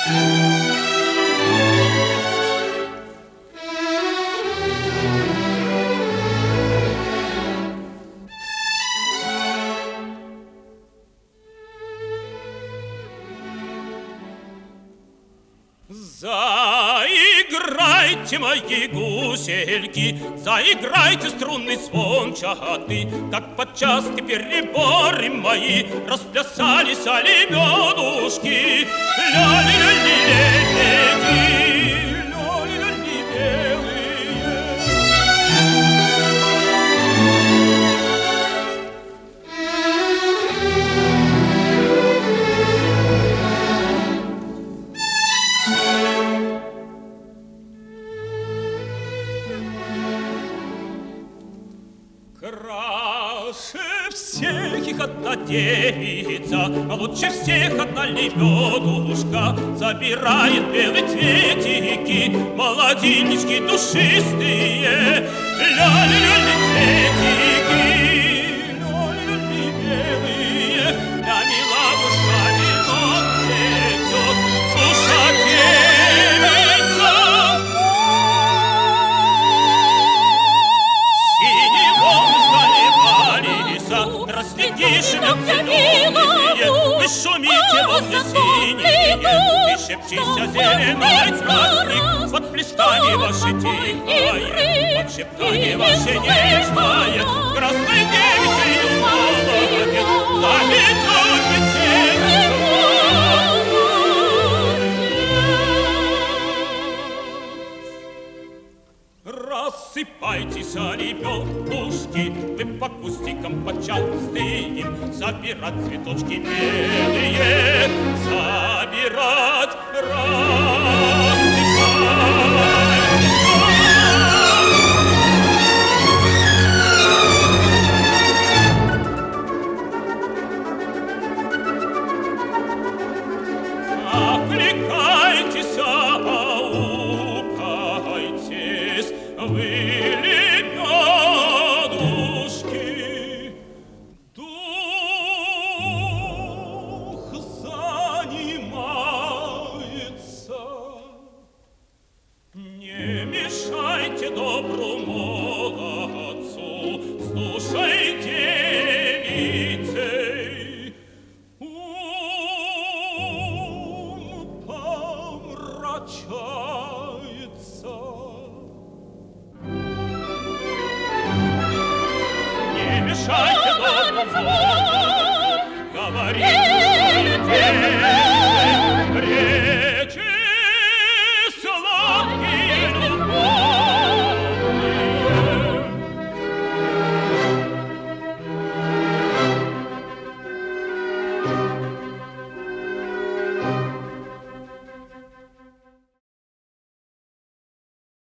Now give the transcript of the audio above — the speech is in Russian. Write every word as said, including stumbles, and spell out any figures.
Заиграйте, мои гусельки, заиграйте струнный звон чахоты, как подчас переборы мои расплясались лебедушки. Ля-ли-ля-ли-лебеди, ля-ли-ля-ли белые. Краше всех их одна девица, лучше всех одна лебедушка, забирает белые цветики, молодильнички душистые. Ля-ля-ля-ля цветики, ля-ля-ля-ля белые, ля милавушка венок плетет, душа девица. Расследишь нам зеленые, вы шумите волны синие, и шепчися зеленой красный, под плесками ваши тихое, под шептание ваше нежное, красной девицей молодец, заметет весенний рассыпайтесь, лебедушки, вы по кустикам почастым, собирать цветочки белые, собирать, рассыпайтесь. Окликайтесь, аукайтесь, вы лебедушки, дух занимается. Не мешайте добру молодцу с душой девицей. Ум помрачается. Не мешайте добру молодцу